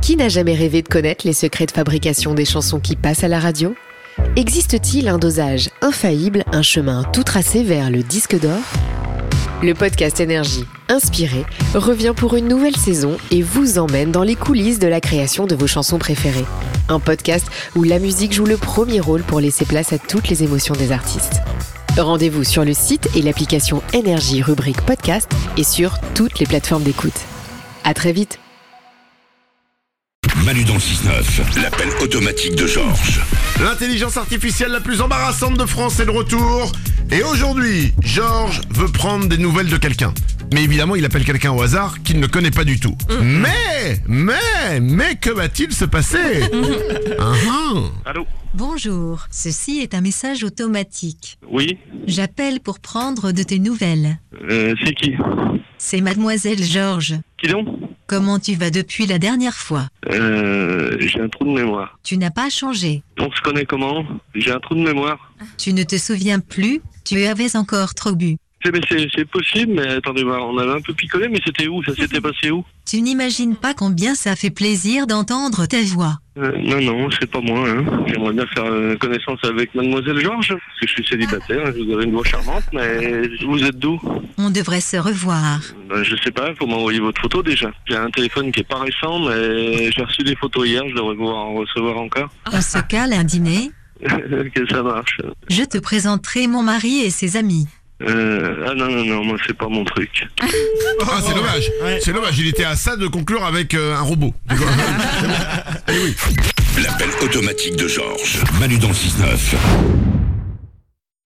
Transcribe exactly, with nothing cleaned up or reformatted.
Qui n'a jamais rêvé de connaître les secrets de fabrication des chansons qui passent à la radio ? Existe-t-il un dosage infaillible, un chemin tout tracé vers le disque d'or ? Le podcast Énergie, inspiré, revient pour une nouvelle saison et vous emmène dans les coulisses de la création de vos chansons préférées. Un podcast où la musique joue le premier rôle pour laisser place à toutes les émotions des artistes. Rendez-vous sur le site et l'application Énergie rubrique podcast et sur toutes les plateformes d'écoute. À très vite. Manu dans le six neuf, l'appel automatique de Georges. L'intelligence artificielle la plus embarrassante de France est de retour. Et aujourd'hui, Georges veut prendre des nouvelles de quelqu'un. Mais évidemment, il appelle quelqu'un au hasard qu'il ne connaît pas du tout. Mmh. Mais, mais, mais que va-t-il se passer ? uh-huh. Allô ? Bonjour, ceci est un message automatique. Oui ? J'appelle pour prendre de tes nouvelles. Euh, c'est qui ? C'est Mademoiselle Georges. Qui donc ? Comment tu vas depuis la dernière fois ? Euh, j'ai un trou de mémoire. Tu n'as pas changé. On se connaît comment ? J'ai un trou de mémoire. Tu ne te souviens plus ? Tu avais encore trop bu. C'est, mais c'est, c'est possible, mais attendez voir, on avait un peu picolé, mais c'était où ? Ça s'était passé où ? Tu n'imagines pas combien ça fait plaisir d'entendre ta voix. Euh, non, non, c'est pas moi. Hein. J'aimerais bien faire euh, connaissance avec Mademoiselle Georges, parce que je suis célibataire, hein, vous avez une voix charmante, mais vous êtes d'où ? On devrait se revoir. Ben, je sais pas, il faut m'envoyer votre photo déjà. J'ai un téléphone qui est pas récent, mais j'ai reçu des photos hier, je devrais pouvoir en recevoir encore. On se cale un dîner. Que ça marche. Je te présenterai mon mari et ses amis. Euh, ah non, non, non, moi c'est pas mon truc. Ah, c'est dommage, ouais. C'est dommage, il était à ça de conclure avec euh, un robot. Eh oui. L'appel automatique de Georges. Manu dans le six neuf.